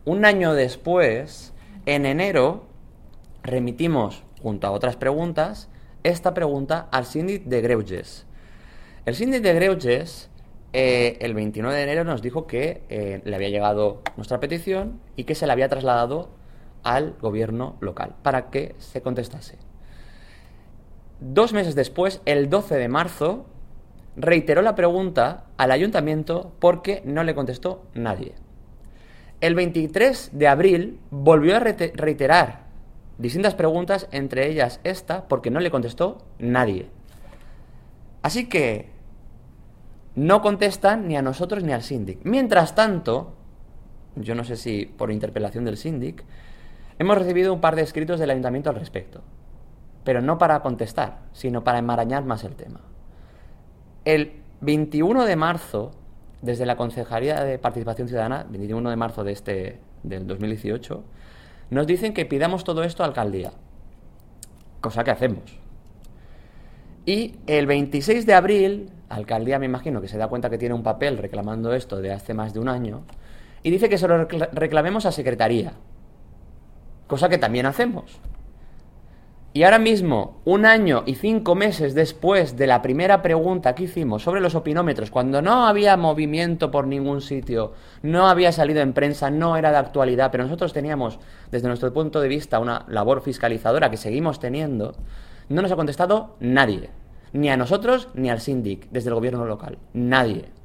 Un año después, en enero, remitimos, junto a otras preguntas, esta pregunta al síndic de Greuges. El síndic de Greuges, el 29 de enero, nos dijo que le había llegado nuestra petición y que se la había trasladado al gobierno local para que se contestase. 2 meses después, el 12 de marzo, reiteró la pregunta al ayuntamiento porque no le contestó nadie. El 23 de abril volvió a reiterar distintas preguntas, entre ellas esta, porque no le contestó nadie. Así que no contestan ni a nosotros ni al síndic. Mientras tanto, yo no sé si por interpelación del síndic, hemos recibido un par de escritos del ayuntamiento al respecto, pero no para contestar, sino para enmarañar más el tema. El 21 de marzo, desde la Concejalía de Participación Ciudadana, 21 de marzo del 2018, nos dicen que pidamos todo esto a alcaldía, cosa que hacemos. Y el 26 de abril, alcaldía me imagino que se da cuenta que tiene un papel reclamando esto de hace más de un año, y dice que se lo reclamemos a secretaría, cosa que también hacemos. Y ahora mismo, 1 año y 5 meses después de la primera pregunta que hicimos sobre los opinómetros, cuando no había movimiento por ningún sitio, no había salido en prensa, no era de actualidad, pero nosotros teníamos, desde nuestro punto de vista, una labor fiscalizadora que seguimos teniendo, no nos ha contestado nadie, ni a nosotros ni al síndic, desde el gobierno local, nadie.